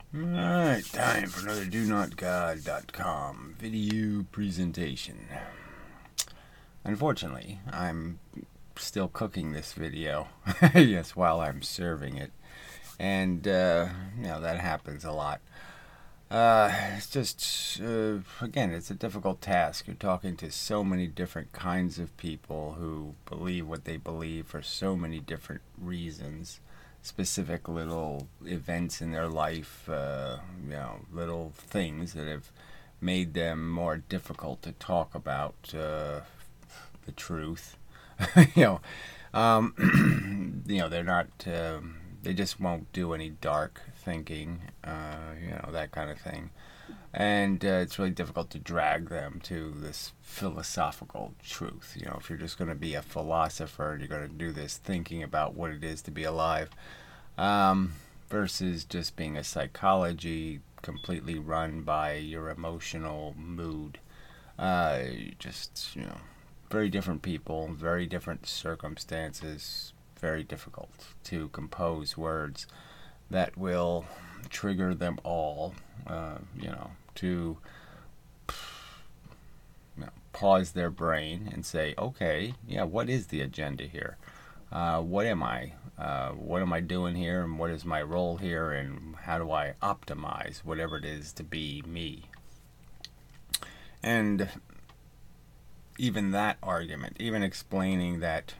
Alright, time for another DoNotGod.com video presentation. Unfortunately, I'm still cooking this video, yes, while I'm serving it. And, that happens a lot. It's just, again, it's a difficult task. You're talking to so many different kinds of people who believe what they believe for so many different reasons. Specific little events in their life, little things that have made them more difficult to talk about the truth. you know, they're not. They just won't do any dark thinking, that kind of thing. And it's really difficult to drag them to this philosophical truth. If you're just going to be a philosopher, you're going to do this thinking about what it is to be alive, versus just being a psychology completely run by your emotional mood. Very different people, very different circumstances, very difficult to compose words that will trigger them all, to pause their brain and say, okay, yeah, what is the agenda here? What am I? What am I doing here? And what is my role here? And how do I optimize whatever it is to be me? And even that argument, even explaining that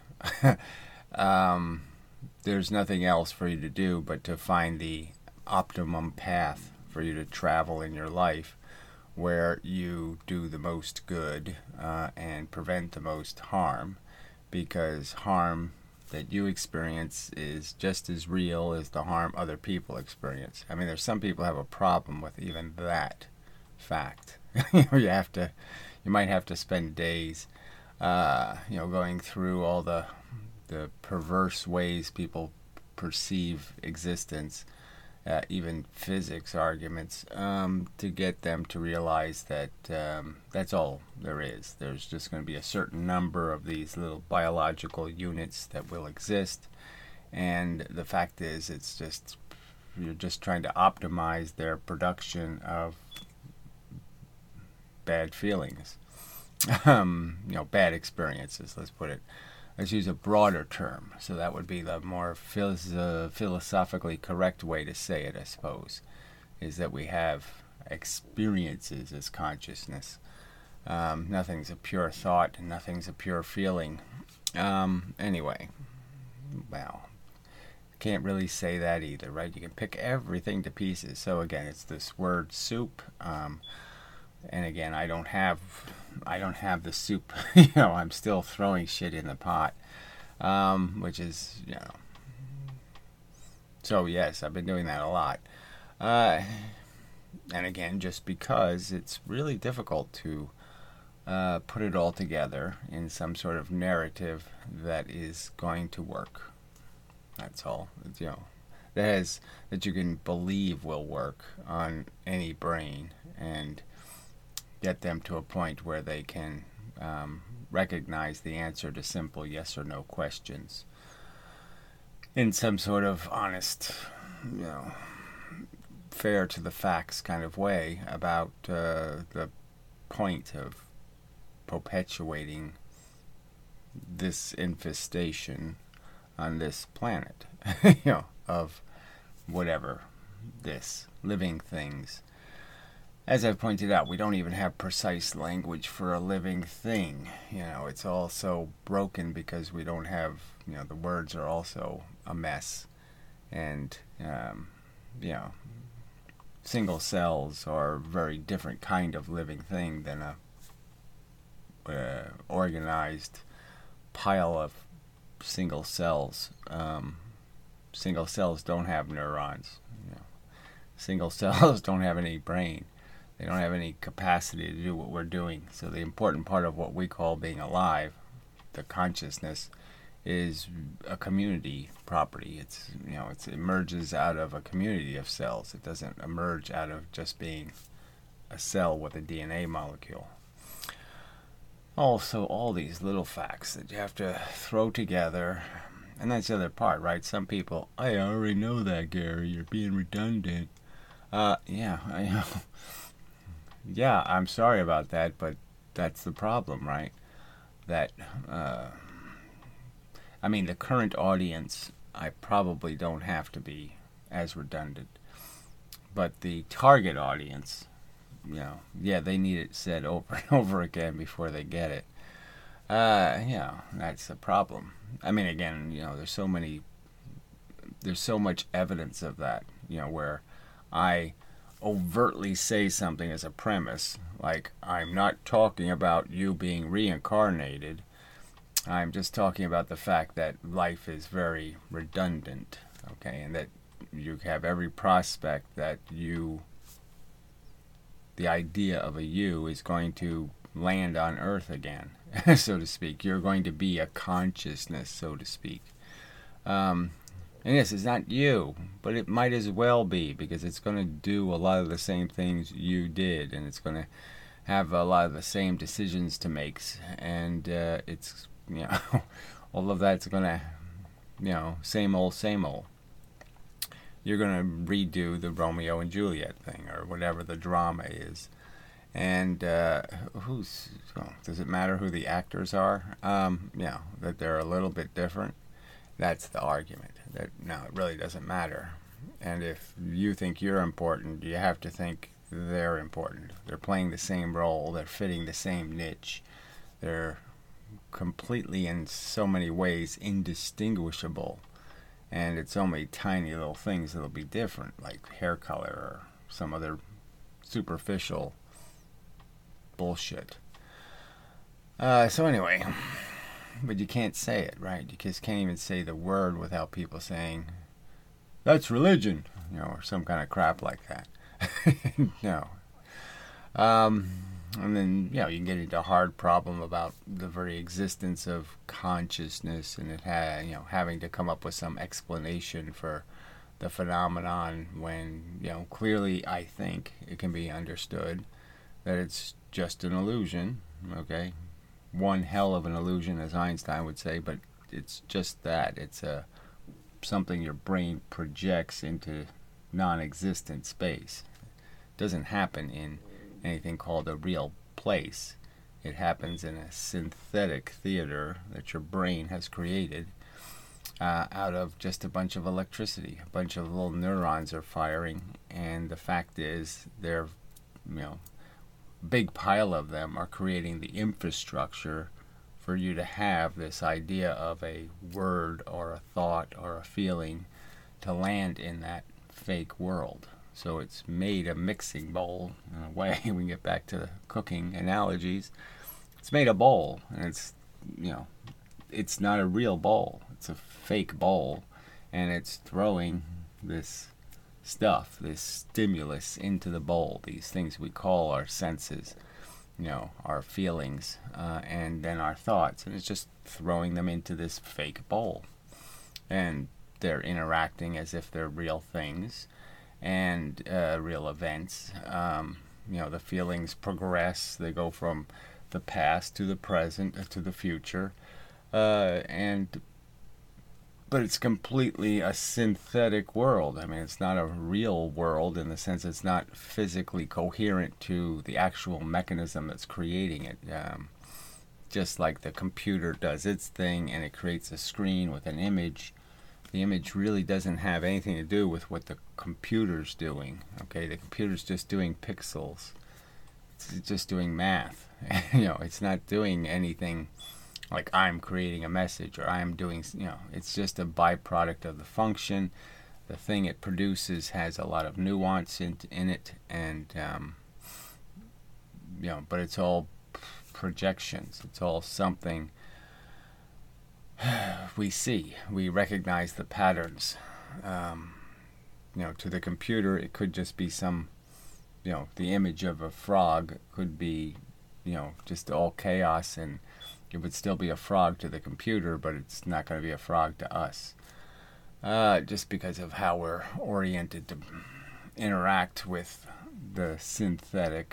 there's nothing else for you to do but to find the optimum path for you to travel in your life where you do the most good and prevent the most harm, because harm that you experience is just as real as the harm other people experience. I mean, there's some people have a problem with even that fact. You might have to spend days, going through all the perverse ways people perceive existence, even physics arguments, to get them to realize that that's all there is. There's just going to be a certain number of these little biological units that will exist, and the fact is, you're just trying to optimize their production of bad feelings, bad experiences. Let's use a broader term. So that would be the more philosophically correct way to say it, I suppose, is that we have experiences as consciousness. Nothing's a pure thought and nothing's a pure feeling. Anyway, well, can't really say that either, right? You can pick everything to pieces. So again, it's this word soup. And again, I don't have the soup. I'm still throwing shit in the pot, which is, So yes, I've been doing that a lot. And again, just because it's really difficult to put it all together in some sort of narrative that is going to work. That's all. That you can believe will work on any brain and get them to a point where they can recognize the answer to simple yes or no questions in some sort of honest, fair to the facts kind of way about the point of perpetuating this infestation on this planet, of whatever this living things. As I've pointed out, we don't even have precise language for a living thing. It's all so broken because we don't have, the words are also a mess. And, single cells are a very different kind of living thing than a organized pile of single cells. Single cells don't have neurons. Single cells don't have any brain. They don't have any capacity to do what we're doing. So the important part of what we call being alive, the consciousness, is a community property. It emerges out of a community of cells. It doesn't emerge out of just being a cell with a DNA molecule. Also, all these little facts that you have to throw together. And that's the other part, right? Some people, I already know that, Gary. You're being redundant. Yeah, yeah, I'm sorry about that, but that's the problem, right? That, uh, I mean, the current audience, I probably don't have to be as redundant, but the target audience, yeah, they need it said over and over again before they get it. That's the problem. I mean, again, there's so much evidence of that, where I overtly say something as a premise, like I'm not talking about you being reincarnated. I'm just talking about the fact that life is very redundant, okay, and that you have every prospect that the idea of a you is going to land on Earth again, so to speak. You're going to be a consciousness, so to speak. Um, and yes, it's not you, but it might as well be because it's going to do a lot of the same things you did, and it's going to have a lot of the same decisions to make, and it's all of that's going to same old, same old. You're going to redo the Romeo and Juliet thing or whatever the drama is. And does it matter who the actors are? That they're a little bit different. That's the argument. That no, it really doesn't matter. And if you think you're important, you have to think they're important. They're playing the same role. They're fitting the same niche. They're completely, in so many ways, indistinguishable. And it's only tiny little things that'll be different, like hair color or some other superficial bullshit. So anyway, but you can't say it, right? You just can't even say the word without people saying, that's religion, or some kind of crap like that. No. And then, you can get into a hard problem about the very existence of consciousness and it having to come up with some explanation for the phenomenon when, clearly I think it can be understood that it's just an illusion, okay? One hell of an illusion, as Einstein would say, but it's just that. It's something your brain projects into non-existent space. It doesn't happen in anything called a real place. It happens in a synthetic theater that your brain has created out of just a bunch of electricity. A bunch of little neurons are firing, and the fact is, they're, big pile of them are creating the infrastructure for you to have this idea of a word or a thought or a feeling to land in that fake world. So it's made a mixing bowl in a way. We can get back to the cooking analogies. It's made a bowl, and it's not a real bowl. It's a fake bowl, and it's throwing this stuff, this stimulus into the bowl, these things we call our senses, our feelings, and then our thoughts, and it's just throwing them into this fake bowl. And they're interacting as if they're real things and real events. The feelings progress. They go from the past to the present to the future, but it's completely a synthetic world. I mean, it's not a real world in the sense it's not physically coherent to the actual mechanism that's creating it. Just like the computer does its thing and it creates a screen with an image, the image really doesn't have anything to do with what the computer's doing. Okay, the computer's just doing pixels. It's just doing math. It's not doing anything like I'm creating a message or I'm doing, it's just a byproduct of the function. The thing it produces has a lot of nuance in it, and but it's all projections. It's all something we see. We recognize the patterns. To the computer, it could just be some, the image of a frog could be, just all chaos, and it would still be a frog to the computer, but it's not going to be a frog to us. Just because of how we're oriented to interact with the synthetic,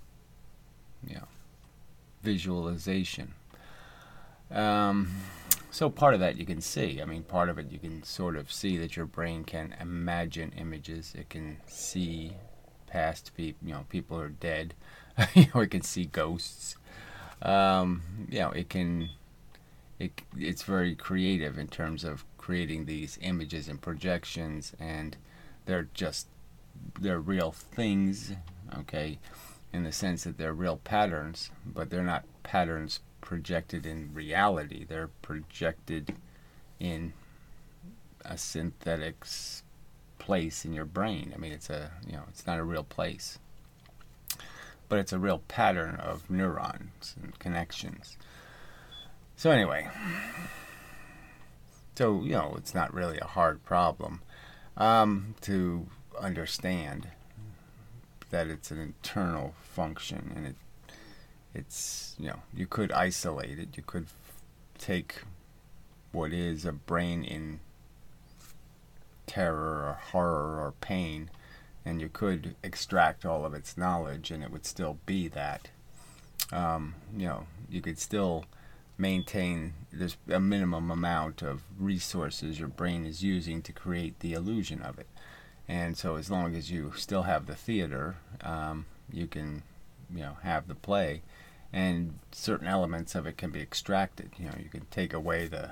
visualization. So part of that you can see. I mean, part of it you can sort of see that your brain can imagine images. It can see past people. People are dead. It can see ghosts. It can. It's very creative in terms of creating these images and projections, and they're real things. Okay, in the sense that they're real patterns, but they're not patterns projected in reality. They're projected in a synthetic place in your brain. I mean, it's not a real place, but it's a real pattern of neurons and connections. So anyway, it's not really a hard problem to understand that it's an internal function, and it's you could isolate it. You could take what is a brain in terror or horror or pain, and you could extract all of its knowledge, and it would still be that. You could still maintain there's a minimum amount of resources your brain is using to create the illusion of it. And so as long as you still have the theater, you can have the play, and certain elements of it can be extracted. You can take away the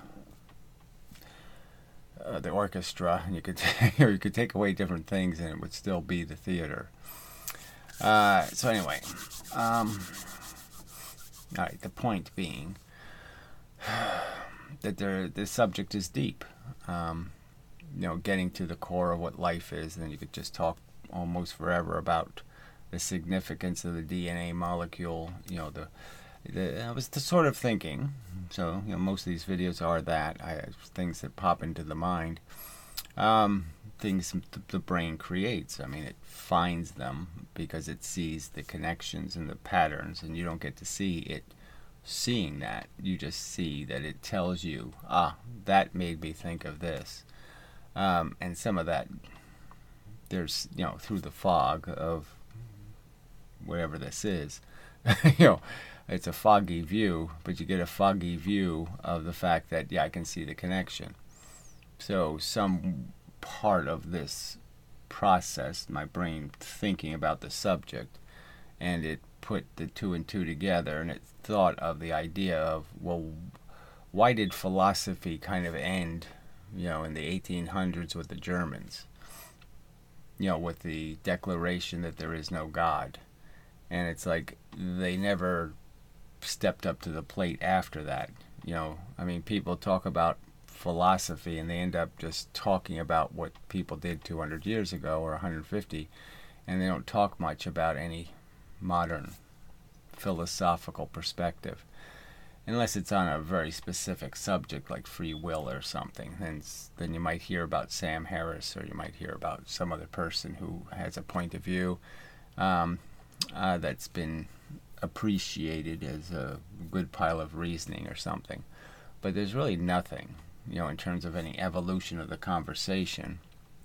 orchestra, and you could or you could take away different things, and it would still be the theater. So anyway, all right. The point being that the subject is deep. Getting to the core of what life is, and then you could just talk almost forever about the significance of the DNA molecule. I was the sort of thinking. So most of these videos are things that pop into the mind, things the brain creates. I mean, it finds them because it sees the connections and the patterns, and you don't get to see it seeing that. You just see that it tells you, that made me think of this. And some of that, there's, through the fog of whatever this is, it's a foggy view, but you get a foggy view of the fact that, I can see the connection. So some part of this process, my brain thinking about the subject, and it put the two and two together, and it thought of the idea of, well, why did philosophy kind of end in the 1800s with the Germans, with the declaration that there is no God. And it's like they never stepped up to the plate after that. I mean, people talk about philosophy and they end up just talking about what people did 200 years ago or 150, and they don't talk much about any modern philosophical perspective. Unless it's on a very specific subject like free will or something, then you might hear about Sam Harris, or you might hear about some other person who has a point of view that's been appreciated as a good pile of reasoning or something. But there's really nothing, in terms of any evolution of the conversation.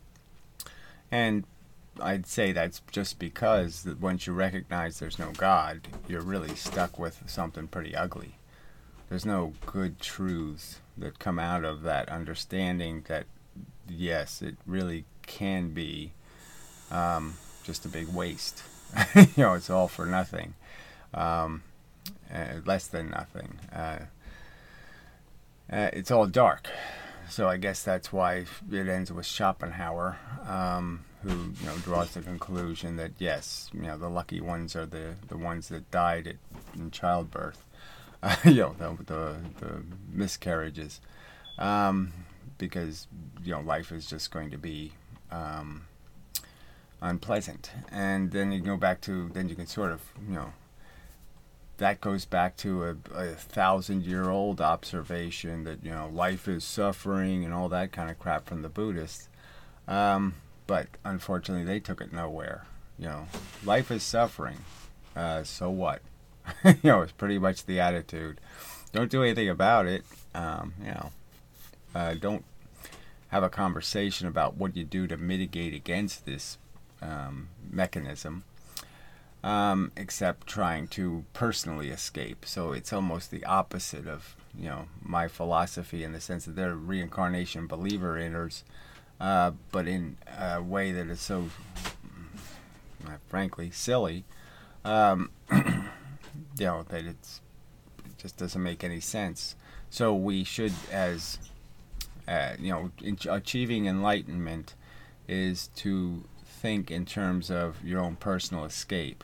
And I'd say that's just because that once you recognize there's no God, you're really stuck with something pretty ugly. There's no good truths that come out of that understanding that, yes, it really can be just a big waste. It's all for nothing, less than nothing. It's all dark. So I guess that's why it ends with Schopenhauer, who draws the conclusion that, yes, the lucky ones are the ones that died in childbirth. The miscarriages, because life is just going to be unpleasant. And then you go back to, then you can sort of that goes back to a 1,000-year-old observation that life is suffering and all that kind of crap from the Buddhists. But unfortunately, they took it nowhere. Life is suffering. So what? It's pretty much the attitude. Don't do anything about it. Don't have a conversation about what you do to mitigate against this mechanism, except trying to personally escape. So it's almost the opposite of my philosophy, in the sense that they're reincarnation believers, but in a way that is so, frankly, silly, that it just doesn't make any sense. So we should, as achieving enlightenment is to think in terms of your own personal escape.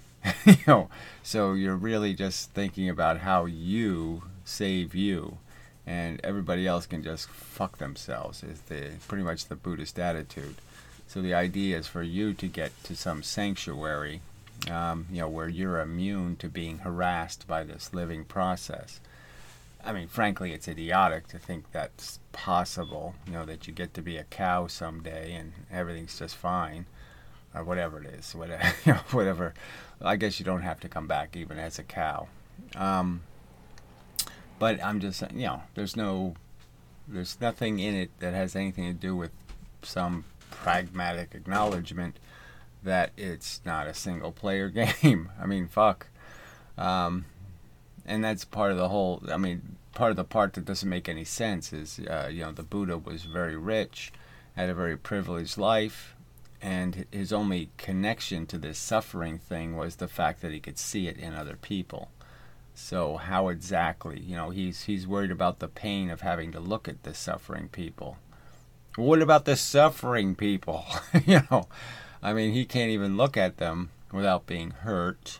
So you're really just thinking about how you save you, and everybody else can just fuck themselves. Is pretty much the Buddhist attitude. So the idea is for you to get to some sanctuary, where you're immune to being harassed by this living process. I mean, frankly, it's idiotic to think that's possible, that you get to be a cow someday and everything's just fine, or whatever it is, whatever. I guess you don't have to come back even as a cow. But I'm just saying, there's nothing in it that has anything to do with some pragmatic acknowledgement that it's not a single player game. I mean, fuck. And that's part of the whole, part of the part that doesn't make any sense is, the Buddha was very rich, had a very privileged life, and his only connection to this suffering thing was the fact that he could see it in other people. So how exactly, he's worried about the pain of having to look at the suffering people. What about the suffering people? He can't even look at them without being hurt.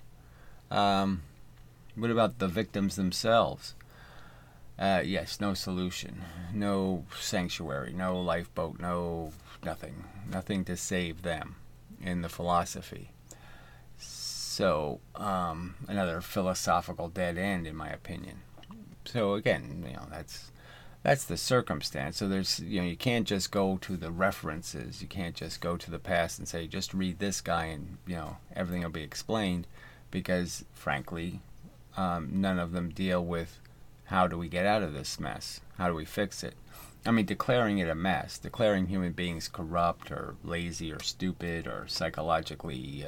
What about the victims themselves? Yes, no solution, no sanctuary, no lifeboat, nothing to save them in the philosophy. So, another philosophical dead end, in my opinion. So again, that's the circumstance. So there's, you can't just go to the references. You can't just go to the past and say, just read this guy and, everything will be explained, because frankly, none of them deal with how do we get out of this mess? How do we fix it? Declaring it a mess, declaring human beings corrupt or lazy or stupid or psychologically,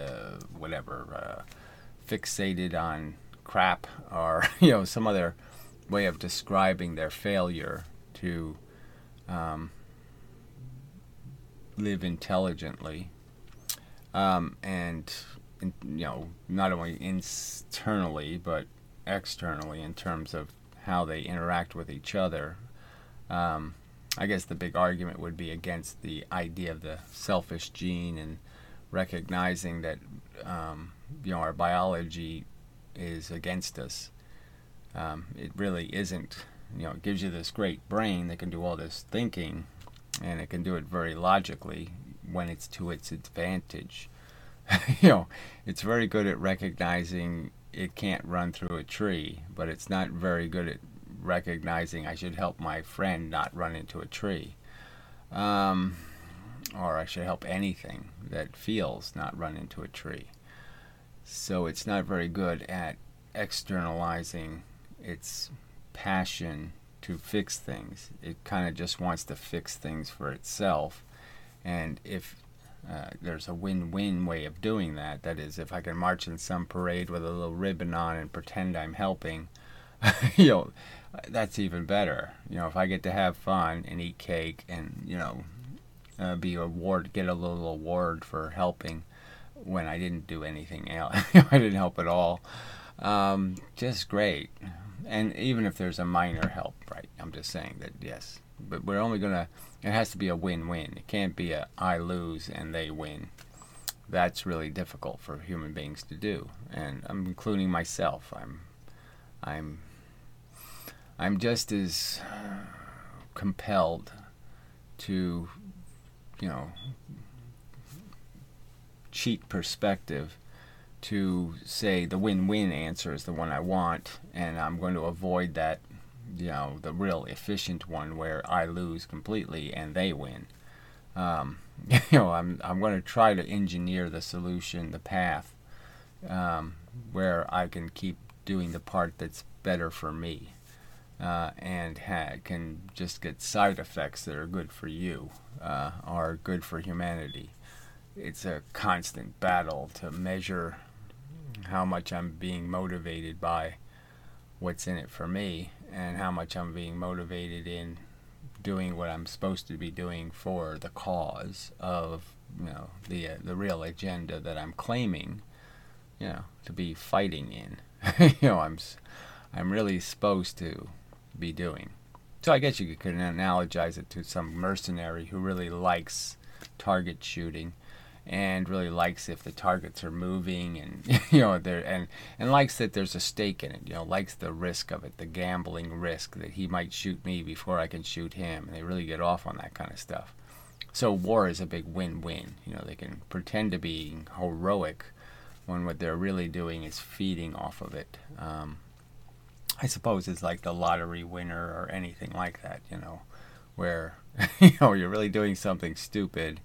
fixated on crap, or, some other way of describing their failure to live intelligently, and not only internally but externally in terms of how they interact with each other. I guess the big argument would be against the idea of the selfish gene, and recognizing that our biology is against us. It really isn't. It gives you this great brain that can do all this thinking, and it can do it very logically when it's to its advantage. It's very good at recognizing it can't run through a tree, but it's not very good at recognizing I should help my friend not run into a tree. Or I should help anything that feels not run into a tree. So it's not very good at externalizing its passion to fix things. It kind of just wants to fix things for itself. And if there's a win-win way of doing that, that is, if I can march in some parade with a little ribbon on and pretend I'm helping, that's even better. If I get to have fun and eat cake and, get a little award for helping when I didn't do anything else. I didn't help at all. Just great. And even if there's a minor help, right? I'm just saying that, yes. But we're only it has to be a win-win. It can't be a I lose and they win. That's really difficult for human beings to do. And I'm including myself. I'm just as compelled to, cheat perspective to say the win-win answer is the one I want, and I'm going to avoid that, the real efficient one where I lose completely and they win. I'm going to try to engineer the solution, the path, where I can keep doing the part that's better for me, and can just get side effects that are good for you, are good for humanity. It's a constant battle to measure how much I'm being motivated by what's in it for me, and how much I'm being motivated in doing what I'm supposed to be doing for the cause of, the real agenda that I'm claiming, to be fighting in. I'm really supposed to be doing. So I guess you could analogize it to some mercenary who really likes target shooting and really likes if the targets are moving, and and likes that there's a stake in it, likes the risk of it, the gambling risk that he might shoot me before I can shoot him, and they really get off on that kind of stuff. So war is a big win-win. They can pretend to be heroic when what they're really doing is feeding off of it. I suppose it's like the lottery winner or anything like that, where you're really doing something stupid.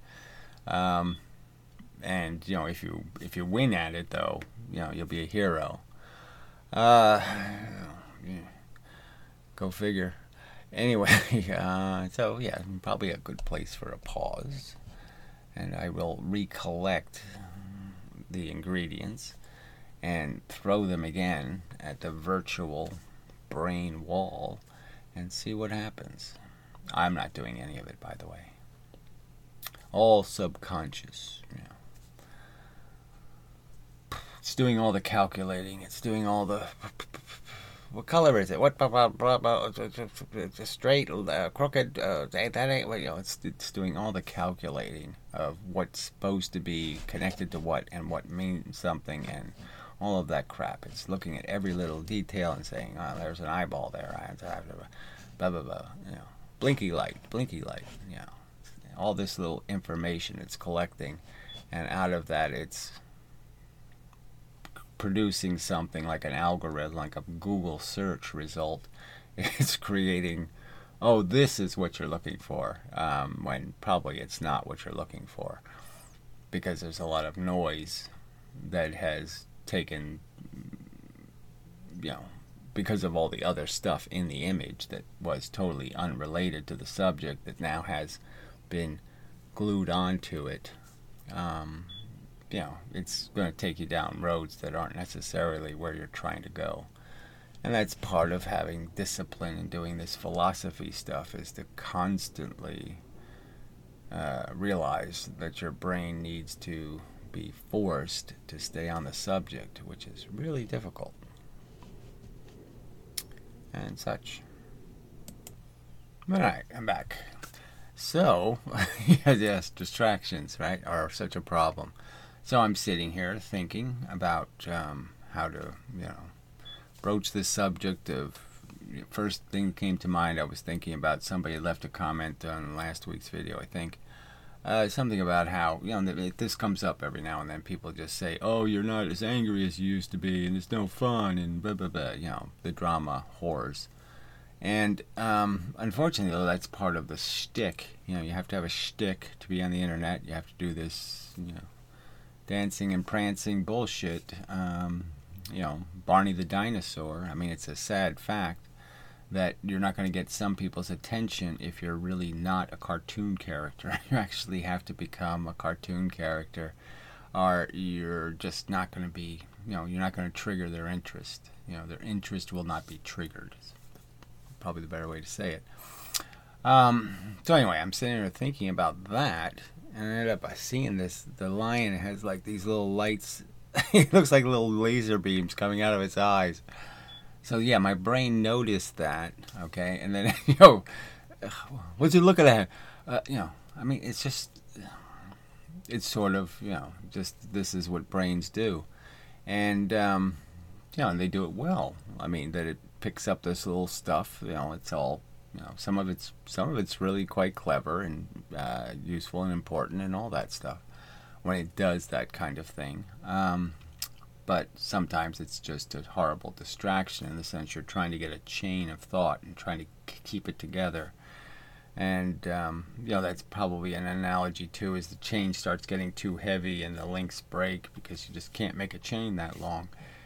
And if you win at it, though, you'll be a hero. Yeah. Go figure. Anyway, so yeah, probably a good place for a pause, and I will recollect the ingredients and throw them again at the virtual brain wall and see what happens. I'm not doing any of it, by the way. All subconscious. It's doing all the calculating. It's doing all the... What color is it? What? Straight, crooked. That ain't. It's doing all the calculating of what's supposed to be connected to what and what means something and all of that crap. It's looking at every little detail and saying, "Oh, there's an eyeball there. I have to blah blah blah." Blinky light. All this little information it's collecting, and out of that, it's producing something like an algorithm, like a Google search result. It's creating, oh, this is what you're looking for, when probably it's not what you're looking for, because there's a lot of noise that has taken, because of all the other stuff in the image that was totally unrelated to the subject that now has been glued onto it. It's going to take you down roads that aren't necessarily where you're trying to go. And that's part of having discipline and doing this philosophy stuff, is to constantly realize that your brain needs to be forced to stay on the subject, which is really difficult. And such. Alright, I'm back. So, yes, distractions, right, are such a problem. So I'm sitting here thinking about how to, broach this subject of... First thing came to mind, I was thinking about somebody left a comment on last week's video, I think. Something about how, this comes up every now and then. People just say, oh, you're not as angry as you used to be, and it's no fun, and blah, blah, blah, the drama whores. And unfortunately, though, that's part of the shtick. You have to have a shtick to be on the internet. You have to do this, dancing and prancing bullshit. Barney the dinosaur. I mean, it's a sad fact that you're not going to get some people's attention if you're really not a cartoon character. You actually have to become a cartoon character, or you're just not going to be, you're not going to trigger their interest. Their interest will not be triggered. It's probably the better way to say it. So anyway, I'm sitting here thinking about that, and I ended up seeing the lion has like these little lights. It looks like little laser beams coming out of its eyes. So yeah, my brain noticed that, okay, and then, what'd you look at that? I mean, it's just, it's sort of, just this is what brains do. And, and they do it well. I mean, that it picks up this little stuff, it's all, some of it's really quite clever and useful and important and all that stuff when it does that kind of thing. But sometimes it's just a horrible distraction in the sense you're trying to get a chain of thought and trying to keep it together. And, that's probably an analogy, too, is the chain starts getting too heavy and the links break because you just can't make a chain that long.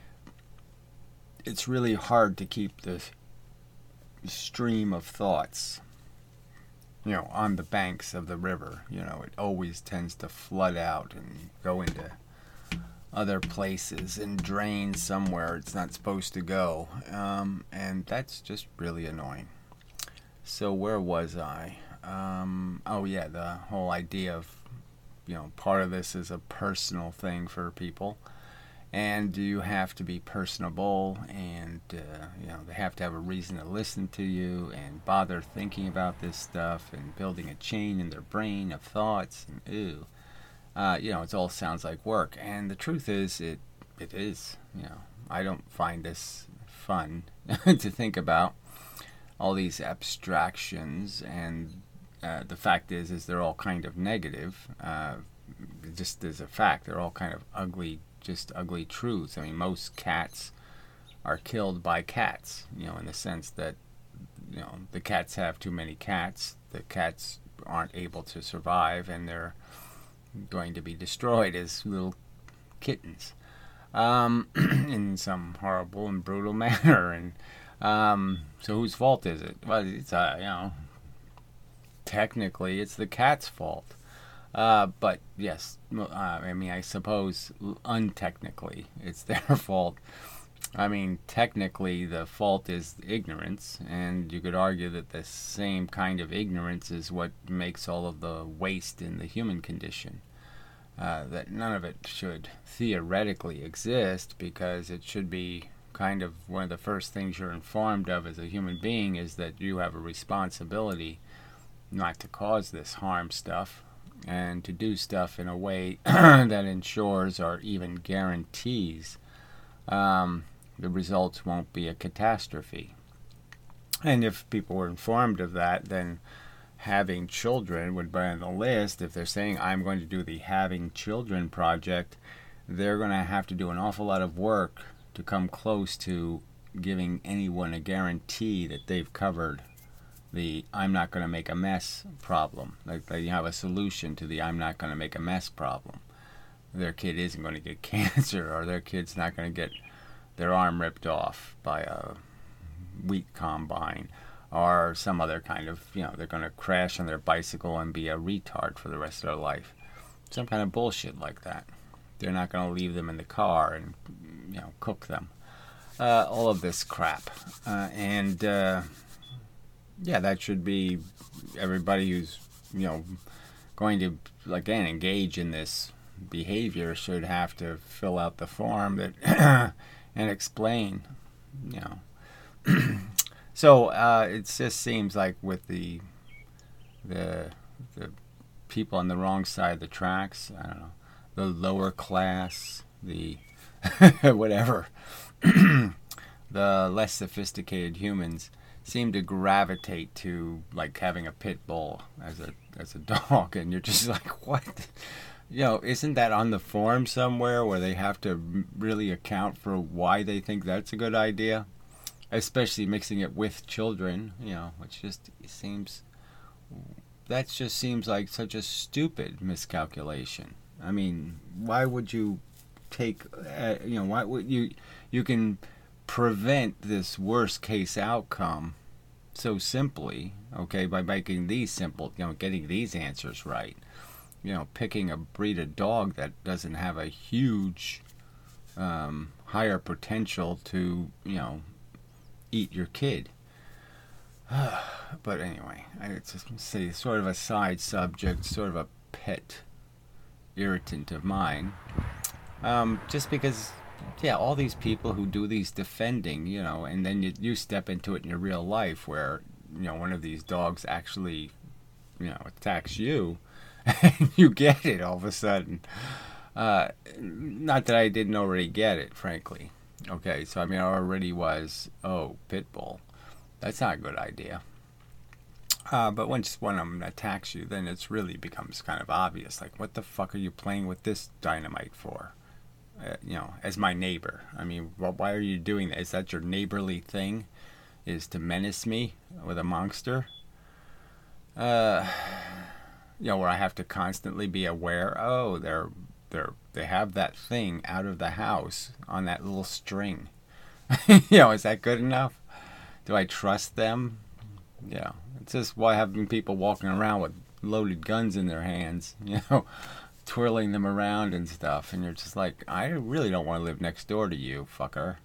It's really hard to keep the stream of thoughts, on the banks of the river. It always tends to flood out and go into other places and drains somewhere it's not supposed to go. And that's just really annoying. So where was I? Oh yeah, the whole idea of, part of this is a personal thing for people. And you have to be personable, and they have to have a reason to listen to you and bother thinking about this stuff and building a chain in their brain of thoughts. And it all sounds like work. And the truth is, it is. I don't find this fun to think about all these abstractions, and the fact is they're all kind of negative. Just as a fact, they're all kind of ugly. Just ugly truths. I mean, most cats are killed by cats, in the sense that, the cats have too many cats. The cats aren't able to survive, and they're going to be destroyed as little kittens, in some horrible and brutal manner. And so whose fault is it? Well, it's, technically it's the cat's fault. But yes, I suppose untechnically it's their fault. I mean, technically the fault is ignorance, and you could argue that the same kind of ignorance is what makes all of the waste in the human condition. That none of it should theoretically exist, because it should be kind of one of the first things you're informed of as a human being is that you have a responsibility not to cause this harm stuff, and to do stuff in a way that ensures or even guarantees the results won't be a catastrophe. And if people were informed of that, then having children would be on the list. If they're saying, I'm going to do the Having Children project, they're going to have to do an awful lot of work to come close to giving anyone a guarantee that they've covered the I'm not going to make a mess problem. Like they have a solution to the I'm not going to make a mess problem. Their kid isn't going to get cancer, or their kid's not going to get their arm ripped off by a wheat combine, or some other kind of, they're going to crash on their bicycle and be a retard for the rest of their life. Some kind of bullshit like that. They're not going to leave them in the car and, cook them. All of this crap. Yeah, that should be everybody who's, going to, again, engage in this behavior should have to fill out the form that and explain, So it just seems like with the people on the wrong side of the tracks, I don't know, the lower class, the whatever, the less sophisticated humans seem to gravitate to like having a pit bull as a dog, and you're just like, what? Isn't that on the form somewhere where they have to really account for why they think that's a good idea? Especially mixing it with children, which just seems like such a stupid miscalculation. I mean, why would you take, why would you can prevent this worst case outcome so simply, okay, by making these simple, getting these answers right. Picking a breed of dog that doesn't have a huge higher potential to, eat your kid. But anyway, it's just sort of a side subject, sort of a pet irritant of mine. Just because, all these people who do these defending, and then you step into it in your real life where, one of these dogs actually, attacks you, and you get it all of a sudden. Not that I didn't already get it, frankly. Okay, so I already was, pit bull. That's not a good idea. But once one of them attacks you, then it really becomes kind of obvious. Like, what the fuck are you playing with this dynamite for? As my neighbor. Why are you doing that? Is that your neighborly thing? Is to menace me with a monster? Where I have to constantly be aware, they have that thing out of the house on that little string. Is that good enough? Do I trust them? It's just why having people walking around with loaded guns in their hands, twirling them around and stuff, and you're just like, I really don't want to live next door to you, fucker.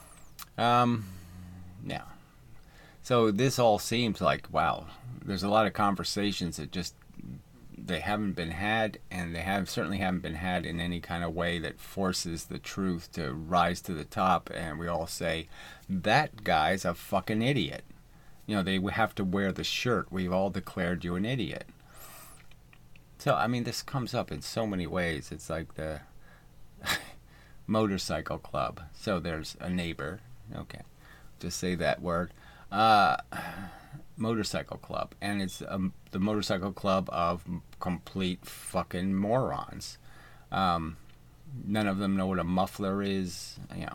Yeah. So this all seems like, wow, there's a lot of conversations that just, they haven't been had, and they certainly haven't been had in any kind of way that forces the truth to rise to the top, and we all say, that guy's a fucking idiot. You know, they have to wear the shirt, we've all declared you an idiot. So, I mean, this comes up in so many ways. It's like the motorcycle club. So there's a neighbor, okay, just say that word, motorcycle club, and it's the motorcycle club of complete fucking morons. None of them know what a muffler is.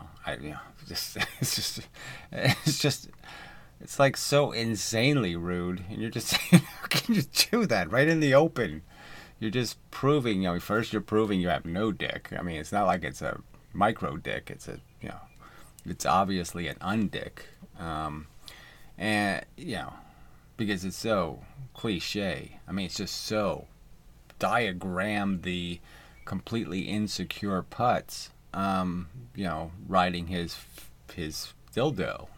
It's like so insanely rude, and you're just saying, how can you do that right in the open? You're just proving, first you're proving you have no dick. I mean, it's not like it's a micro dick. It's it's obviously an undick. And, because it's so cliche. I mean, it's just so diagram the completely insecure putz, riding his dildo,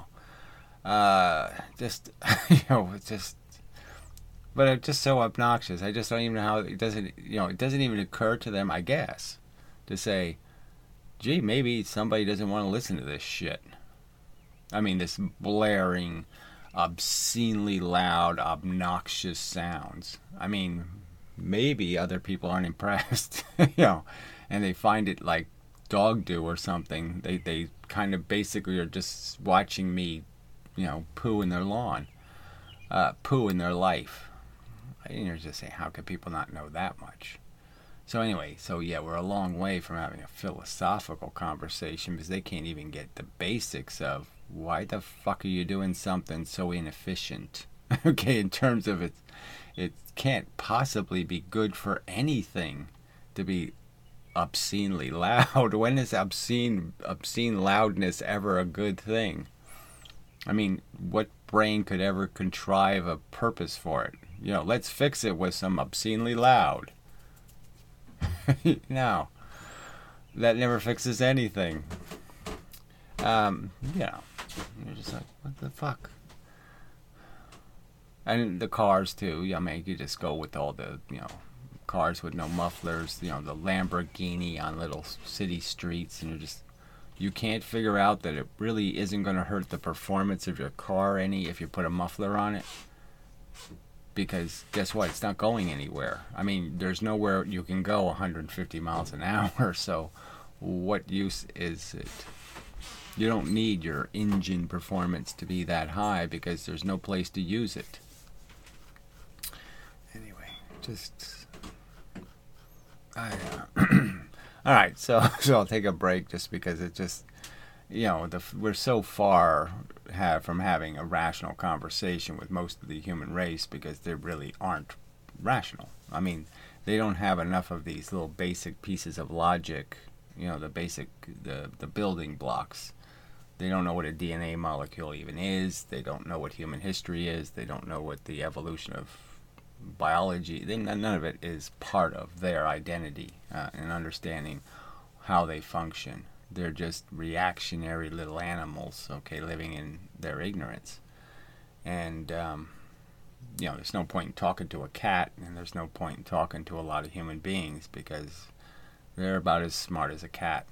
it's just, but it's just so obnoxious. I just don't even know how it doesn't even occur to them, I guess, to say, gee, maybe somebody doesn't want to listen to this shit. I mean, this blaring, obscenely loud, obnoxious sounds. I mean, maybe other people aren't impressed, and they find it like dog do or something. They kind of basically are just watching me, poo in their lawn, poo in their life. And you're just saying, how could people not know that much? So anyway, we're a long way from having a philosophical conversation, because they can't even get the basics of why the fuck are you doing something so inefficient? Okay, in terms of it can't possibly be good for anything to be obscenely loud. When is obscene loudness ever a good thing? I mean, what brain could ever contrive a purpose for it? Let's fix it with some obscenely loud. No, that never fixes anything. You're just like, what the fuck? And the cars too. I mean, you just go with all the, cars with no mufflers, the Lamborghini on little city streets, and you can't figure out that it really isn't going to hurt the performance of your car any if you put a muffler on it. Because guess what? It's not going anywhere. I mean, there's nowhere you can go 150 miles an hour, so what use is it? You don't need your engine performance to be that high, because there's no place to use it. Anyway, all right, so I'll take a break, just because it just, we're so far from having a rational conversation with most of the human race, because they really aren't rational. I mean, they don't have enough of these little basic pieces of logic, the building blocks. They don't know what a DNA molecule even is. They don't know what human history is. They don't know what the evolution of biology. None of it is part of their identity and understanding how they function. They're just reactionary little animals, living in their ignorance. And, there's no point in talking to a cat, and there's no point in talking to a lot of human beings, because they're about as smart as a cat.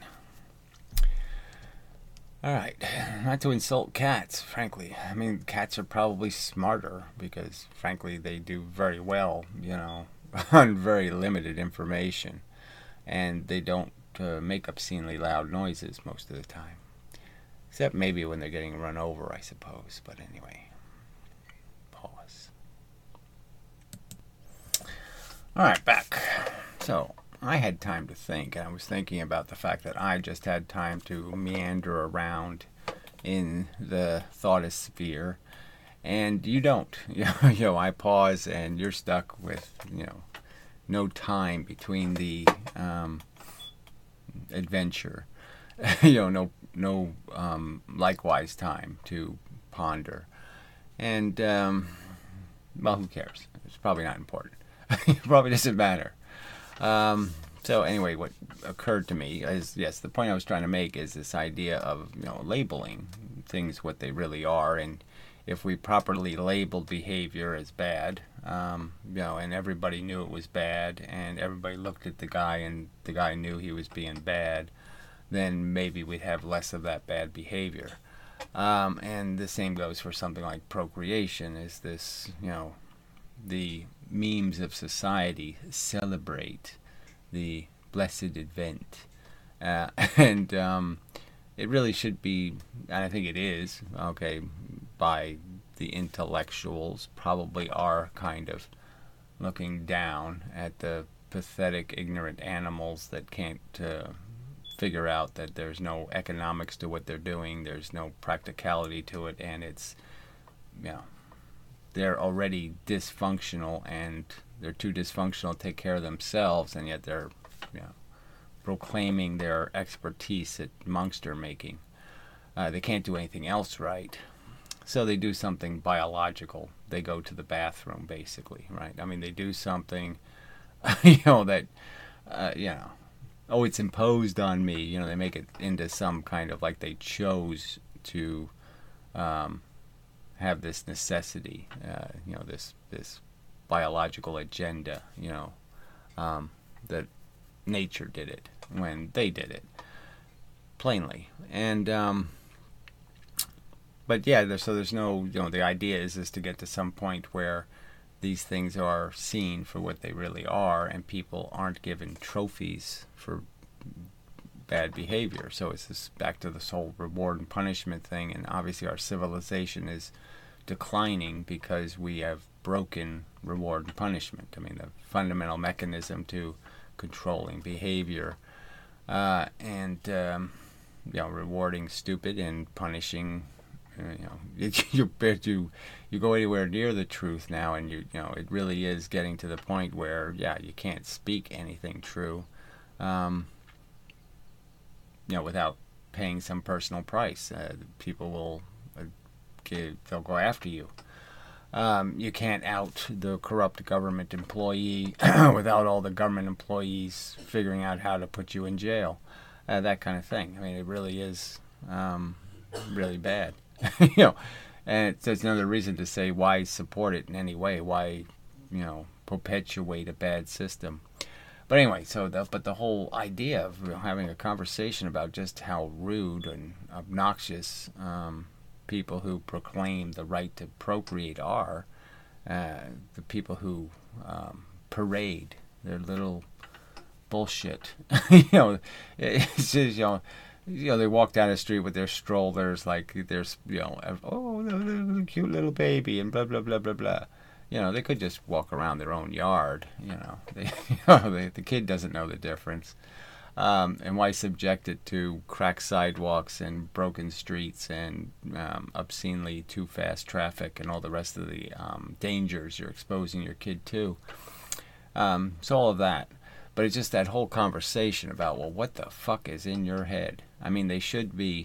All right, not to insult cats, frankly. I mean, cats are probably smarter, because, frankly, they do very well, on very limited information. And they don't make obscenely loud noises most of the time. Except maybe when they're getting run over, I suppose. But anyway, pause. All right, back. So, I had time to think, and I was thinking about the fact that I just had time to meander around in the thoughtosphere, and you don't. I pause, and you're stuck with, no time between the adventure. No likewise time to ponder. And, well, who cares? It's probably not important. It probably doesn't matter. So anyway, what occurred to me is, yes, the point I was trying to make is this idea of, labeling things what they really are. And if we properly labeled behavior as bad, and everybody knew it was bad, and everybody looked at the guy and the guy knew he was being bad, then maybe we'd have less of that bad behavior. And the same goes for something like procreation. Is this, the memes of society celebrate the blessed event. And it really should be, and I think it is, okay, by the intellectuals, probably are kind of looking down at the pathetic, ignorant animals that can't figure out that there's no economics to what they're doing, there's no practicality to it, and it's, they're already dysfunctional, and they're too dysfunctional to take care of themselves, and yet they're, proclaiming their expertise at monster making. They can't do anything else right, so they do something biological. They go to the bathroom, basically, right? I mean, they do something, that, oh, it's imposed on me. They make it into some kind of, like, they chose to have this necessity, this biological agenda, that nature did it when they did it, plainly. And but yeah, so there's no, the idea is to get to some point where these things are seen for what they really are, and people aren't given trophies for bad behavior. So it's this, back to this whole reward and punishment thing, and obviously our civilization is declining because we have broken reward and punishment. I mean, the fundamental mechanism to controlling behavior, and rewarding stupid and punishing. You go anywhere near the truth now, and it really is getting to the point where you can't speak anything true, without paying some personal price. People will they'll go after you. You can't out the corrupt government employee without all the government employees figuring out how to put you in jail. That kind of thing. I mean, it really is really bad. And it's another reason to say, why support it in any way? Why, perpetuate a bad system? But anyway, but the whole idea of having a conversation about just how rude and obnoxious people who proclaim the right to procreate are, the people who parade their little bullshit. It's just, they walk down the street with their strollers, like there's, oh, the cute little baby, and blah blah blah blah blah. They could just walk around their own yard. The kid doesn't know the difference. And why subject it to cracked sidewalks and broken streets and obscenely too fast traffic and all the rest of the dangers you're exposing your kid to? So all of that. But it's just that whole conversation about, well, what the fuck is in your head? I mean, they should be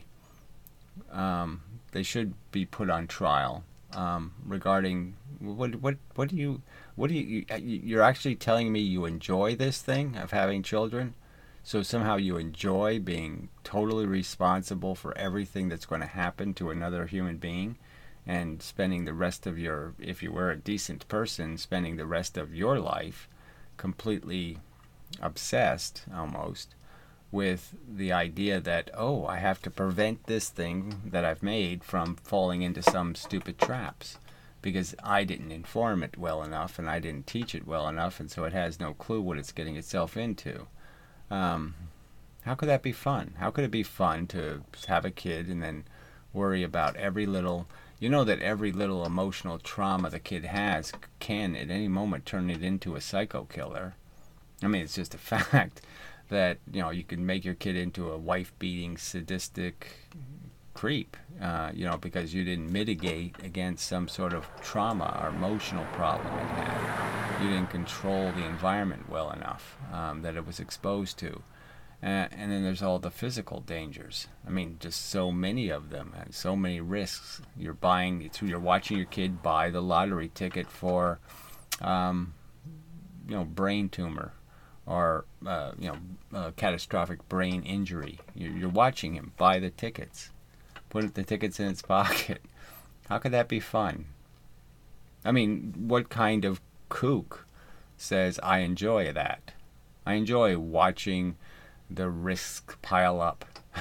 put on trial regarding what do you you're actually telling me you enjoy this thing of having children? So somehow you enjoy being totally responsible for everything that's going to happen to another human being, and spending the rest of your, if you were a decent person, spending the rest of your life completely obsessed almost with the idea that, oh, I have to prevent this thing that I've made from falling into some stupid traps because I didn't inform it well enough and I didn't teach it well enough, and so it has no clue what it's getting itself into. How could that be fun? How could it be fun to have a kid and then worry about every little, that every little emotional trauma the kid has can at any moment turn it into a psycho killer? I mean, it's just a fact that, you can make your kid into a wife-beating, sadistic creep, because you didn't mitigate against some sort of trauma or emotional problem it had. You didn't control the environment well enough that it was exposed to. And then there's all the physical dangers. I mean, just so many of them and so many risks. You're watching your kid buy the lottery ticket for, brain tumor, or catastrophic brain injury. You're watching him buy the tickets, put the tickets in its pocket. How could that be fun? I mean, what kind of kook says, I enjoy that? I enjoy watching the risk pile up.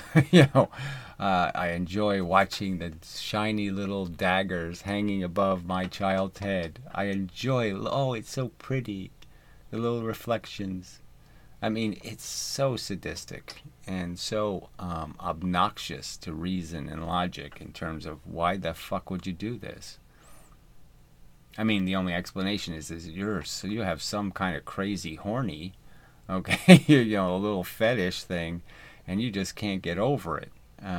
I enjoy watching the shiny little daggers hanging above my child's head. I enjoy, oh, it's so pretty, the little reflections. I mean, it's so sadistic and so obnoxious to reason and logic in terms of why the fuck would you do this? I mean, the only explanation is you have some kind of crazy horny, okay, a little fetish thing, and you just can't get over it.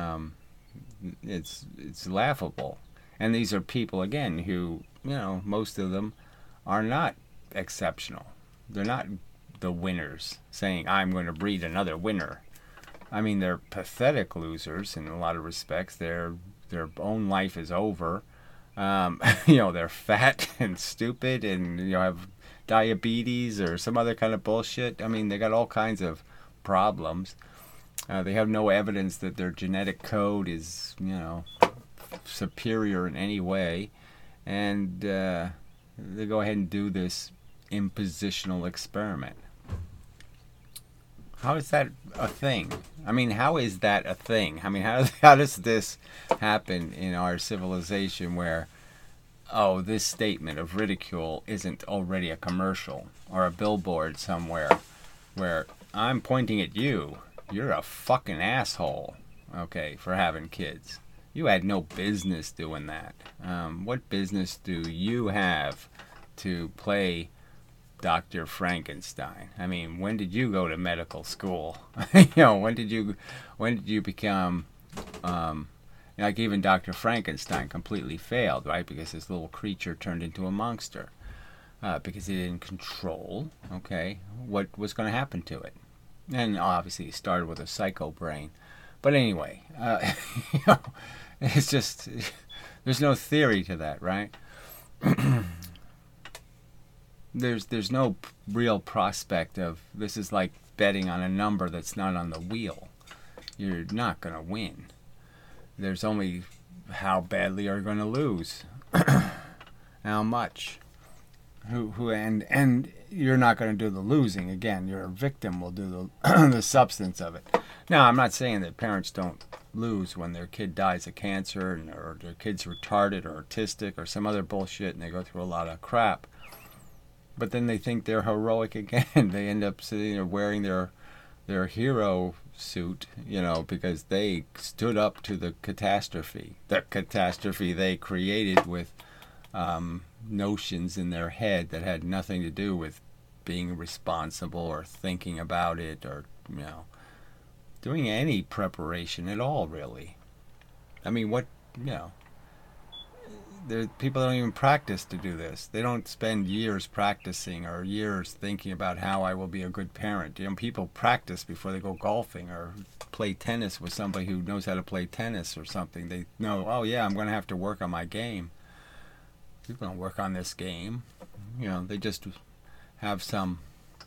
It's laughable, and these are people again who, most of them are not exceptional. They're not the winners saying, I'm going to breed another winner. I mean, they're pathetic losers in a lot of respects. Their own life is over. They're fat and stupid and have diabetes or some other kind of bullshit. I mean, they got all kinds of problems. They have no evidence that their genetic code is, superior in any way. And they go ahead and do this impositional experiment. How is that a thing? I mean, how is that a thing? I mean, how does this happen in our civilization where, this statement of ridicule isn't already a commercial or a billboard somewhere where I'm pointing at you. You're a fucking asshole, okay, for having kids. You had no business doing that. What business do you have to play Dr. Frankenstein? I mean, when did you go to medical school? When did you become, like even Dr. Frankenstein completely failed, right? Because this little creature turned into a monster. Because he didn't control, okay, what was going to happen to it. And obviously he started with a psycho brain. But anyway, it's just, there's no theory to that, right? There's no real prospect of, this is like betting on a number that's not on the wheel. You're not going to win. There's only how badly are you going to lose. How much. And you're not going to do the losing. Again, your victim will do the substance of it. Now, I'm not saying that parents don't lose when their kid dies of cancer or their kid's retarded or autistic or some other bullshit and they go through a lot of crap. But then they think they're heroic again. They end up sitting there wearing their hero suit, because they stood up to the catastrophe they created with notions in their head that had nothing to do with being responsible or thinking about it or, doing any preparation at all, really. I mean, people don't even practice to do this. They don't spend years practicing or years thinking about how I will be a good parent. People practice before they go golfing or play tennis with somebody who knows how to play tennis or something. They know, I'm going to have to work on my game. People don't work on this game. They just have some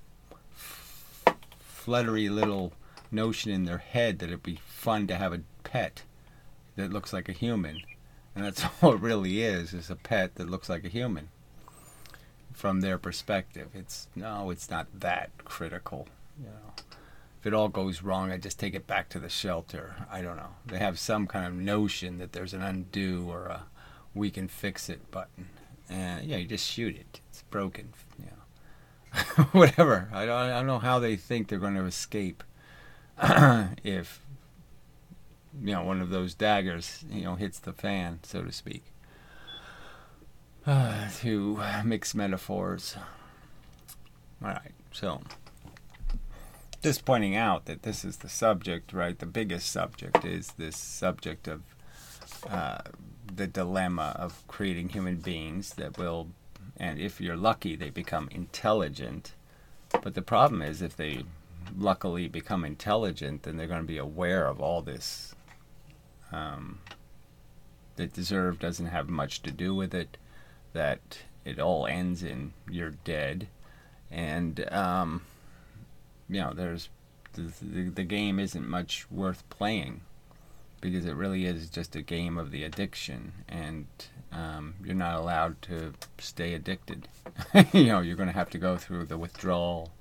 fluttery little notion in their head that it'd be fun to have a pet that looks like a human. And that's all it really is a pet that looks like a human. From their perspective, it's not that critical. If it all goes wrong, I just take it back to the shelter. I don't know. They have some kind of notion that there's an undo or a we can fix it button. And you just shoot it. It's broken. Whatever. I don't know how they think they're going to escape if one of those daggers, hits the fan, so to speak. To mix metaphors. All right, so just pointing out that this is the subject, right? The biggest subject is this subject of the dilemma of creating human beings that will, and if you're lucky, they become intelligent. But the problem is if they luckily become intelligent, then they're going to be aware of all this. That deserve doesn't have much to do with it, that it all ends in you're dead, and there's the game isn't much worth playing, because it really is just a game of the addiction, and you're not allowed to stay addicted. You're going to have to go through the withdrawal.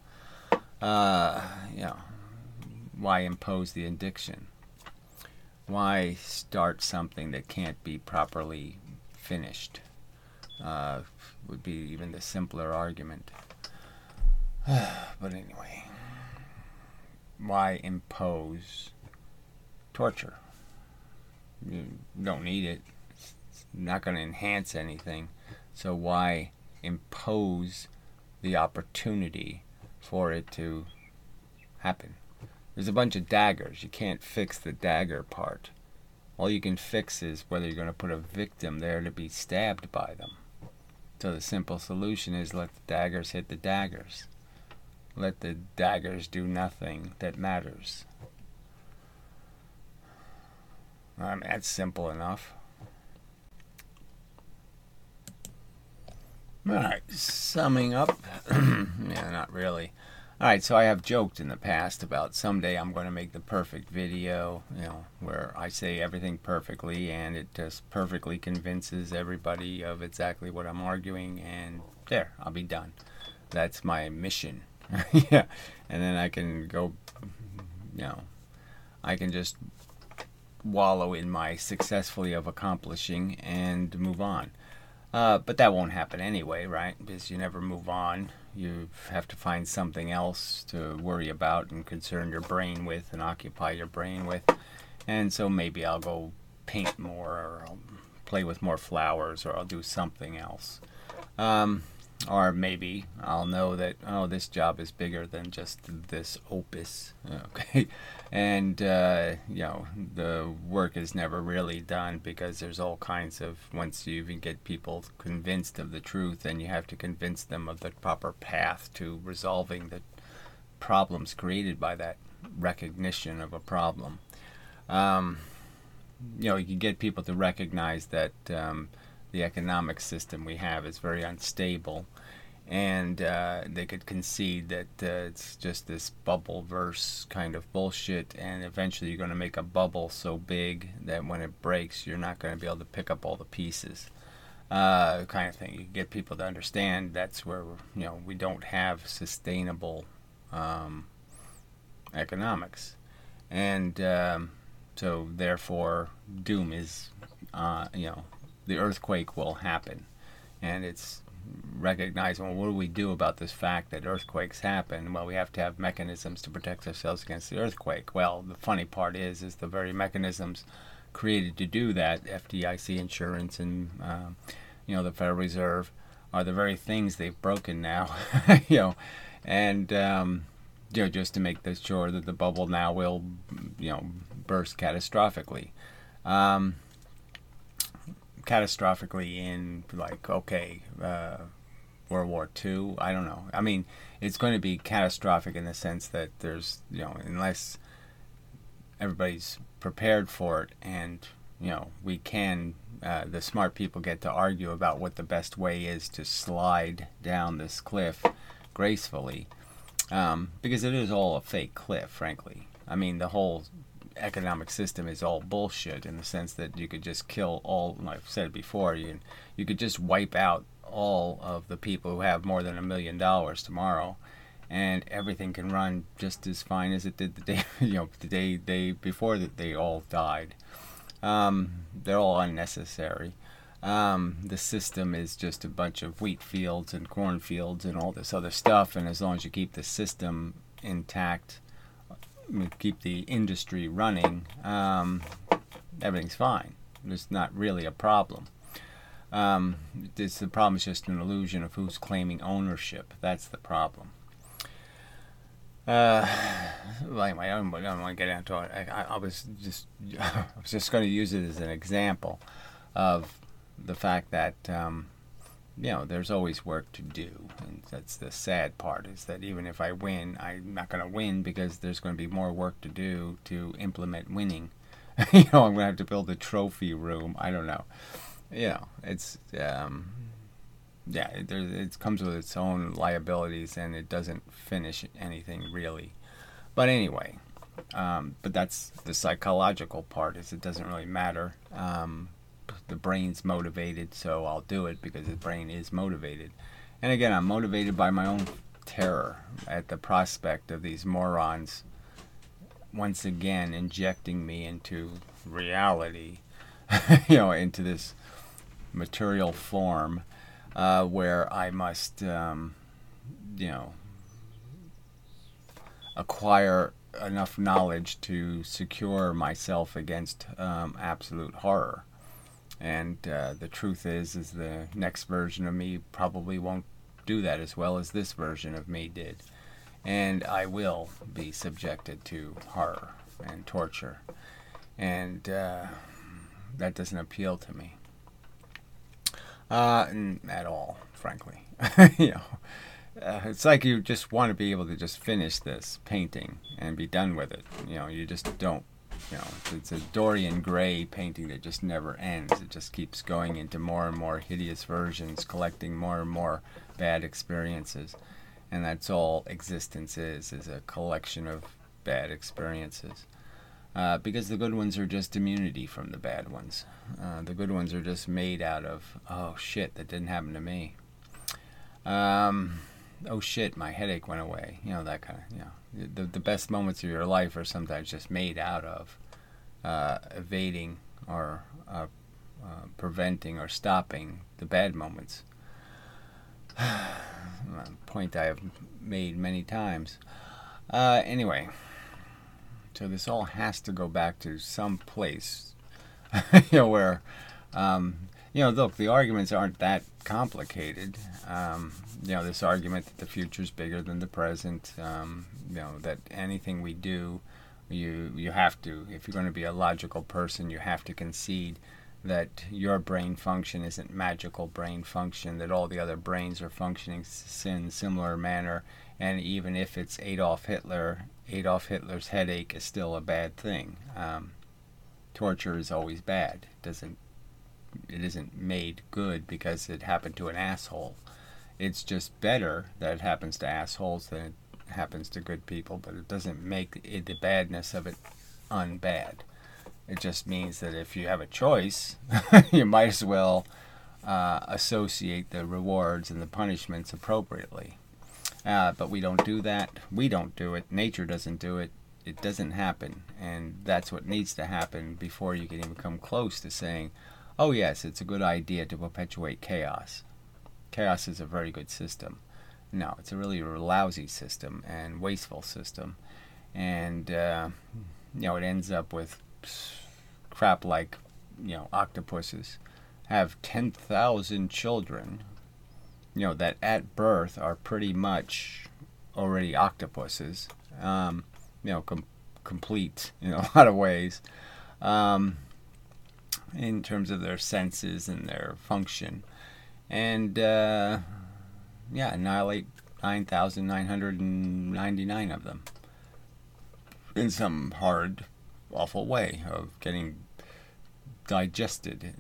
Why impose the addiction? Why start something that can't be properly finished? Would be even the simpler argument. But anyway, why impose torture? You don't need it. It's not going to enhance anything. So why impose the opportunity for it to happen? There's a bunch of daggers. You can't fix the dagger part. All you can fix is whether you're going to put a victim there to be stabbed by them. So the simple solution is let the daggers hit the daggers. Let the daggers do nothing that matters. That's simple enough. Alright, summing up. Yeah, not really. Alright, so I have joked in the past about someday I'm going to make the perfect video, where I say everything perfectly and it just perfectly convinces everybody of exactly what I'm arguing, and there, I'll be done. That's my mission. Yeah, and then I can go, I can just wallow in my successfully of accomplishing and move on. But that won't happen anyway, right? Because you never move on. You have to find something else to worry about and concern your brain with and occupy your brain with. And so maybe I'll go paint more, or I'll play with more flowers, or I'll do something else. Or maybe I'll know that, this job is bigger than just this opus, okay? And, the work is never really done, because there's all kinds of, once you even get people convinced of the truth, then you have to convince them of the proper path to resolving the problems created by that recognition of a problem. You can get people to recognize that the economic system we have is very unstable, and they could concede that it's just this bubble verse kind of bullshit, and eventually you're going to make a bubble so big that when it breaks you're not going to be able to pick up all the pieces, kind of thing. You get people to understand that's where we don't have sustainable economics, and so therefore doom is the earthquake will happen. And it's recognizing, well, what do we do about this fact that earthquakes happen? Well, we have to have mechanisms to protect ourselves against the earthquake. Well, the funny part is the very mechanisms created to do that, FDIC insurance and the Federal Reserve, are the very things they've broken now. And just to make sure that the bubble now will burst catastrophically. Catastrophically in, World War II, I don't know. I mean, it's going to be catastrophic in the sense that there's, unless everybody's prepared for it, and, we can, the smart people get to argue about what the best way is to slide down this cliff gracefully, because it is all a fake cliff, frankly. I mean, the whole economic system is all bullshit, in the sense that you could just kill all, like I've said before, you could just wipe out all of the people who have more than $1 million tomorrow, and everything can run just as fine as it did the day the day before that they all died. They're all unnecessary. The system is just a bunch of wheat fields and corn fields and all this other stuff, and as long as you keep the system intact, keep the industry running, everything's fine. There's not really a problem. The problem is just an illusion of who's claiming ownership. That's the problem. Well, anyway, I don't want to get into it. I was just going to use it as an example of the fact that there's always work to do, and that's the sad part, is that even if I win, I'm not going to win, because there's going to be more work to do to implement winning. I'm going to have to build a trophy room. I don't know. It's it comes with its own liabilities, and it doesn't finish anything really. But anyway, but that's the psychological part. Is it doesn't really matter. The brain's motivated, so I'll do it because the brain is motivated. And again, I'm motivated by my own terror at the prospect of these morons once again injecting me into reality, into this material form where I must, acquire enough knowledge to secure myself against absolute horror. And the truth is the next version of me probably won't do that as well as this version of me did. And I will be subjected to horror and torture. And that doesn't appeal to me at all, frankly. It's like you just want to be able to just finish this painting and be done with it. You just don't. It's a Dorian Gray painting that just never ends. It just keeps going into more and more hideous versions, collecting more and more bad experiences. And that's all existence is a collection of bad experiences. Because the good ones are just immunity from the bad ones. The good ones are just made out of, oh shit, that didn't happen to me. Oh shit, my headache went away. That kind of, the best moments of your life are sometimes just made out of evading or preventing or stopping the bad moments. A point I have made many times. Anyway, so this all has to go back to some place, where, look, the arguments aren't that complicated. This argument that the future's bigger than the present, that anything we do, you have to, if you're going to be a logical person, you have to concede that your brain function isn't magical brain function, that all the other brains are functioning in similar manner, and even if it's Adolf Hitler's headache is still a bad thing. Torture is always bad. It isn't made good because it happened to an asshole. It's just better that it happens to assholes than it happens to good people, but it doesn't make the badness of it unbad. It just means that if you have a choice, you might as well associate the rewards and the punishments appropriately. But we don't do that. We don't do it. Nature doesn't do it. It doesn't happen. And that's what needs to happen before you can even come close to saying, oh yes, it's a good idea to perpetuate chaos. Chaos is a very good system. No, it's a really lousy system and wasteful system. And, it ends up with crap like, octopuses have 10,000 children, that at birth are pretty much already octopuses, complete in a lot of ways, in terms of their senses and their function. And, annihilate 9,999 of them in some hard, awful way of getting digested.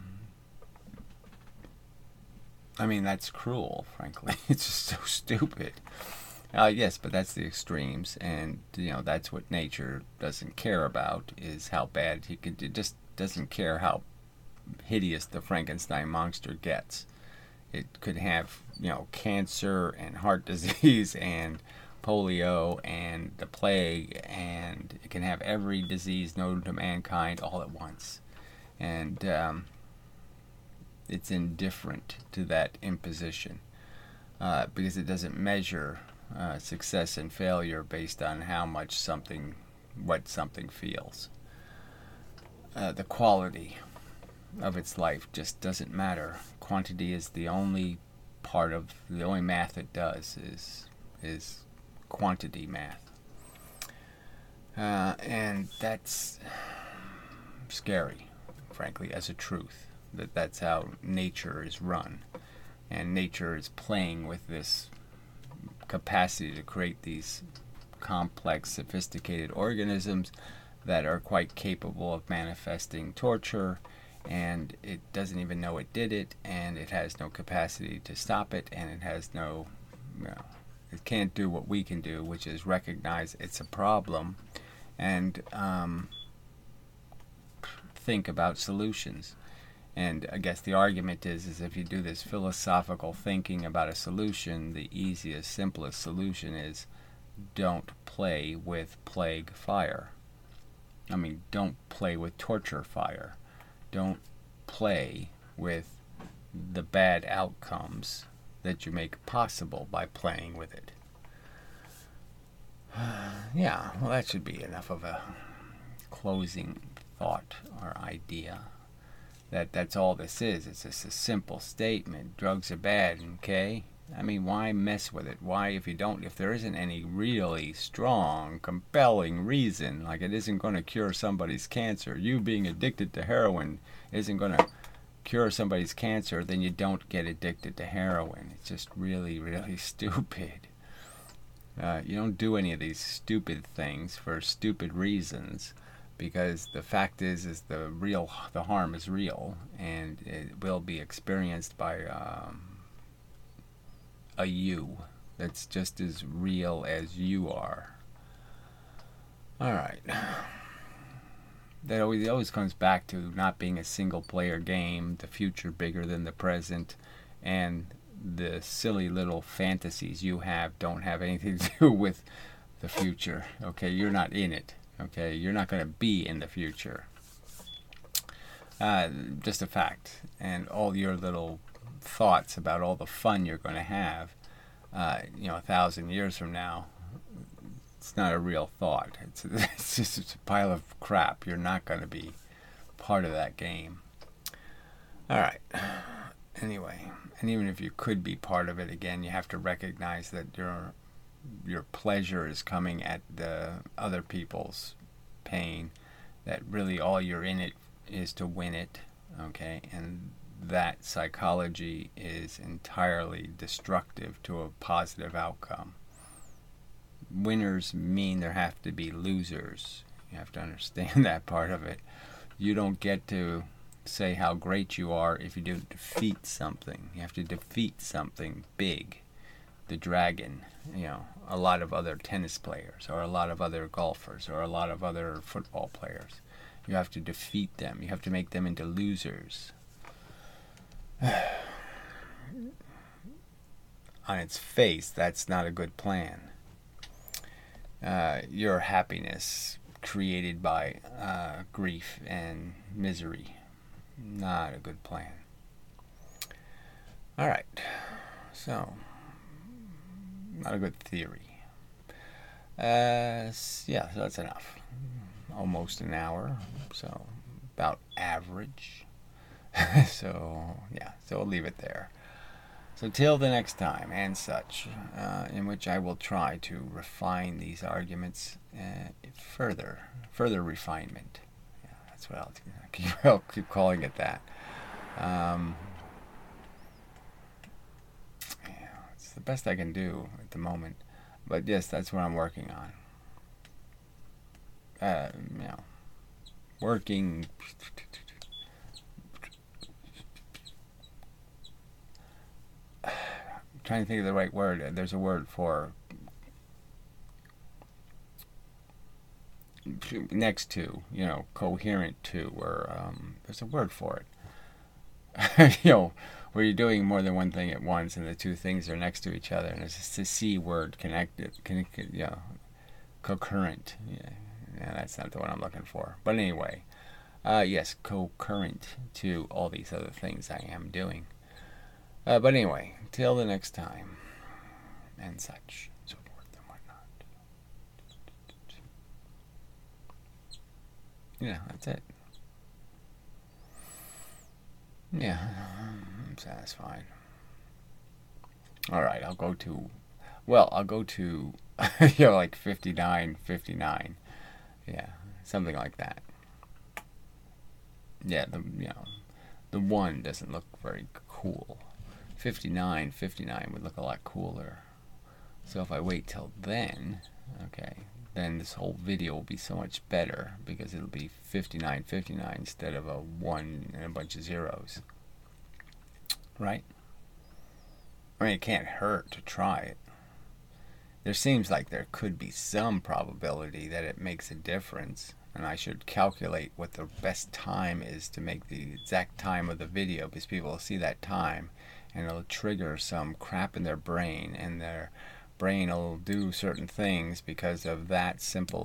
I mean, that's cruel, frankly. It's just so stupid. Yes, but that's the extremes, and that's what nature doesn't care about, is how bad it just doesn't care how hideous the Frankenstein monster gets. It could have, cancer and heart disease and polio and the plague, and it can have every disease known to mankind all at once. And it's indifferent to that imposition because it doesn't measure success and failure based on what something feels. The quality of its life just doesn't matter. Quantity is the only math it does is quantity math, and that's scary, frankly, as a truth. That's how nature is run, and nature is playing with this capacity to create these complex, sophisticated organisms that are quite capable of manifesting torture, and it doesn't even know it did it, and it has no capacity to stop it, and it has no, It can't do what we can do, which is recognize it's a problem and think about solutions. And I guess the argument is if you do this philosophical thinking about a solution, the easiest, simplest solution is don't play with plague fire. I mean, don't play with torture fire. Don't play with the bad outcomes that you make possible by playing with it. Yeah, well, that should be enough of a closing thought or idea. That's all this is. It's just a simple statement. Drugs are bad, okay? I mean, why mess with it? Why, if there isn't any really strong, compelling reason, like it isn't going to cure somebody's cancer, you being addicted to heroin isn't going to cure somebody's cancer, then you don't get addicted to heroin. It's just really, really stupid. You don't do any of these stupid things for stupid reasons, because the fact is the harm is real, and it will be experienced by a you that's just as real as you are. All right. That always comes back to not being a single player game, the future bigger than the present, and the silly little fantasies you have don't have anything to do with the future. Okay, you're not in it. Okay, you're not going to be in the future. Just a fact. And all your little thoughts about all the fun you're going to have, 1,000 years from now, it's not a real thought. It's just a pile of crap. You're not going to be part of that game. All right. Anyway, and even if you could be part of it, again, you have to recognize that your pleasure is coming at the other people's pain, that really all you're in it is to win it, okay? And that psychology is entirely destructive to a positive outcome. Winners mean there have to be losers. You have to understand that part of it. You don't get to say how great you are if you don't defeat something. You have to defeat something big. The dragon, a lot of other tennis players, or a lot of other golfers, or a lot of other football players. You have to defeat them. You have to make them into losers. On its face, that's not a good plan. Your happiness created by grief and misery, not a good plan. All right, so not a good theory. So that's enough. Almost an hour, so about average. So we'll leave it there. So till the next time, and such, in which I will try to refine these arguments further refinement. Yeah, that's what I'll keep calling it that. It's the best I can do at the moment, but yes, that's what I'm working on. Working. Trying to think of the right word. There's a word for next to, coherent to, or there's a word for it. Where you're doing more than one thing at once, and the two things are next to each other, and it's just a C word, connected, concurrent. Yeah, that's not the one I'm looking for. But anyway, yes, concurrent to all these other things I am doing. But anyway, till the next time, and such, so forth and whatnot. Yeah, that's it. Yeah, I'm satisfied. All right, I'll go to like 59. Yeah, something like that. Yeah, the one doesn't look very cool. 59 would look a lot cooler. So if I wait till then, then this whole video will be so much better, because it'll be 59 instead of a 1 and a bunch of zeros. Right? I mean, it can't hurt to try it. there seems like there could be some probability that it makes a difference, and I should calculate what the best time is to make the exact time of the video, because people will see that time and it'll trigger some crap in their brain, and their brain will do certain things because of that simple